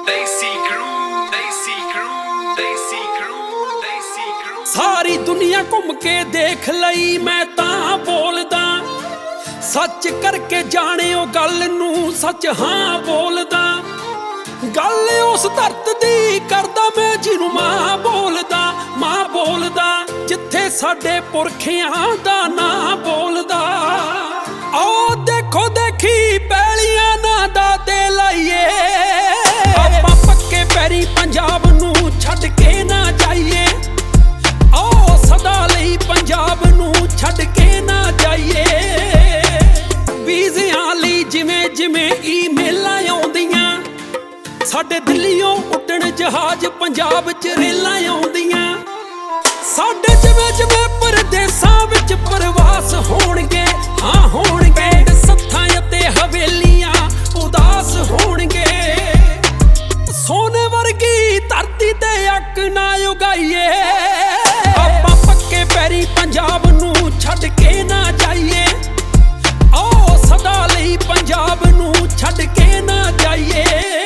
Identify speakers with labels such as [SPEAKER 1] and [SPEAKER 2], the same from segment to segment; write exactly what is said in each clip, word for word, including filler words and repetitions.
[SPEAKER 1] सारी दुनिया घूम के देख लई मैं तां बोलदा, सच करके जाने ओ गल नूं सच हां बोलदा। गल उस धरत दी करदा मैं जिन्नू मां बोलदा, मां बोलदा जिथे साडे पुरखियां दा नां बोलदा। आओ देखो देखी पैलियां ना दादे लाइए, आपां पक्के पैरी पंजाब नूं छड्ड के ना जाइए। आओ सदा लई पंजाब नूं छड्ड के ना जाइए। ਵੀਜ਼ਿਆਂ ਲਈ ਜਿਵੇਂ ਜਿਵੇਂ ਈਮੇਲਾਂ ਆਉਂਦੀਆਂ, ਸਾਡੇ ਦਿੱਲੀਓਂ ਉੱਡਣ ਜਹਾਜ਼ ਪੰਜਾਬ ਚ ਰੇਲਾਂ ਆਉਂਦੀਆਂ। ਸਾਡੇ ਜਿਵੇਂ ਜਿਵੇਂ ਪਰਦੇਸਾਂ ਵਿੱਚ ਪ੍ਰਵਾਸ ਹੋਣਗੇ, ਹਾਂ ਹੋਣਗੇ ਸੱਥਾਂ ਅਤੇ ਹਵੇਲੀਆਂ ਉਦਾਸ ਹੋਣਗੇ। ਸੋਨੇ ਵਰਗੀ ਧਰਤੀ ਤੇ ਅੱਕ ਨਾ ਉਗਾਈਏ, ਆਪਾਂ ਪੱਕੇ ਪੈਰੀ ਪੰਜਾਬ ਨੂੰ ਛੱਡ ਕੇ ਨਾ ਜਾਈਏ। आओ सदा लई पंजाब नूं छड्ड के ना जाइए।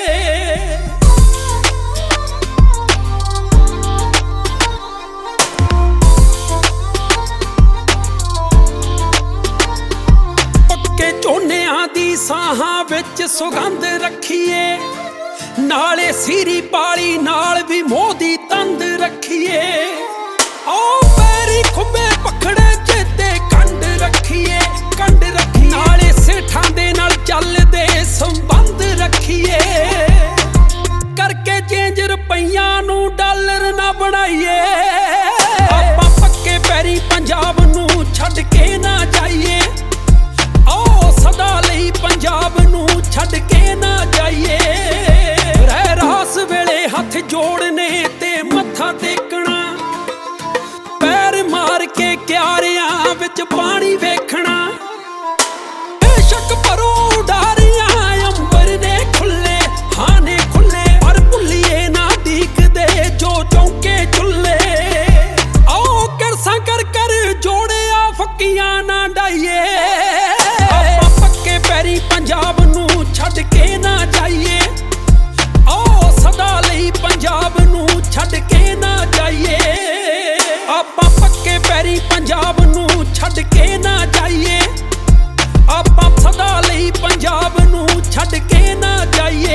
[SPEAKER 1] पक्के झोनियां दी साहां विच सुगंध रखिए, नाले सीरी पाली नाल भी मोदी तंद रखिए। आओ पैरी खुबे पखड़े चेते कंड रखिए, कंड रखिए नाले सेठां दे नाल चलदे संबंध रखिए। करके चेंज रुपइयां नूं डॉलर ना बनाइए, आपां पक्के पैरी पंजाब नूं छड्ड के ना जाइए। आओ सदा लई पंजाब नूं छड्ड के ना जाइए। रह रास वेले हथ जोड़ने ते मत्था टेकना, पैर मार के क्यारियां विच पानी वेखना। बेशक भरो उडारियां अंबर ने खुले, हाँ ने खुले पर भुल्लिए ना डीकदे जो चौके चुल्ले। आओ करसा कर कर जोड़िया फक्कियां ना डाइए, आपां पक्के पैरी पंजाब नूं छड्ड के ना जाइए। आओ सदा लई पंजाब नूं छड्ड के ना जाइए। आपां पक्के पैरी पंजाब नूं छड्ड के ना जाइए। आपां सदा लई पंजाब नूं छड्ड के ना जाइए।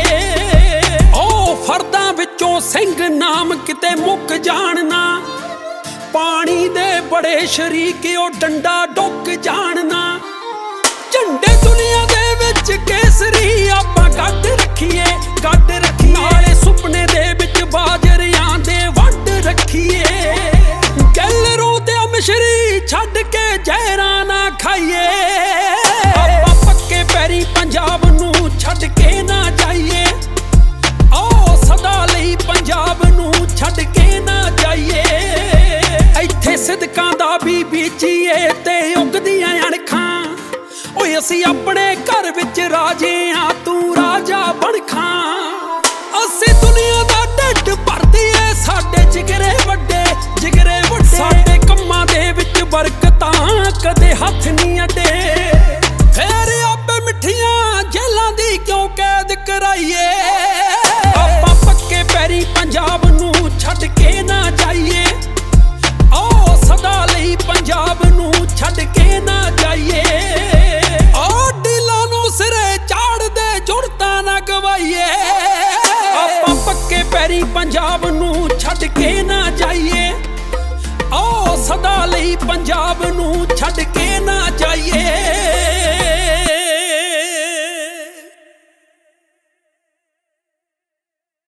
[SPEAKER 1] ओ फरदां विचों सिंह नाम किते मुक जाणना, पानी दे बड़े शरीक ओ डंडा डुक जाणना। झंडे दुनिया दे विच केसरी आपां गड्ड रखिए, गड्ड रखिए नाले सुपने दे विच बाजरियां दे वंड रखिए। गैलरों ते मिश्री छड्ड के जहरां ना खाइए, आपां पक्के पैरी पंजाब नूं छड्ड के ना जाइए। आओ सदा लई पंजाब नूं छड्ड के ना जाइए। इत्थे सिदकां दा भी बीजीए ते उगदियां अणखां, ओए असीं अपने घर विच राजे हां तूं राजा बण खां। असीं दुनिया दा ढिड भरदीए साडे जिगरे वड्डे, जिगरे वड्डे साडे कंमां दे विच बरकतां कदे हत्थ नहीं अड्डे। फेर आपे मिठियां जेलां दी क्यों कैद कराइए, आपां पक्के पैरी पंजाब नूं छड्ड के ना जाइए। आओ सदा लई पंजाब नूं छड्ड के ना जाइए। आओ दिलां नूं सिरे चाड़ दे जुड़तां ना गवाइए, आपां पक्के पैरी पंजाब नूं छड्ड के ना जाइए। आओ सदा लई पंजाब नूं छड्ड के ना जाइए।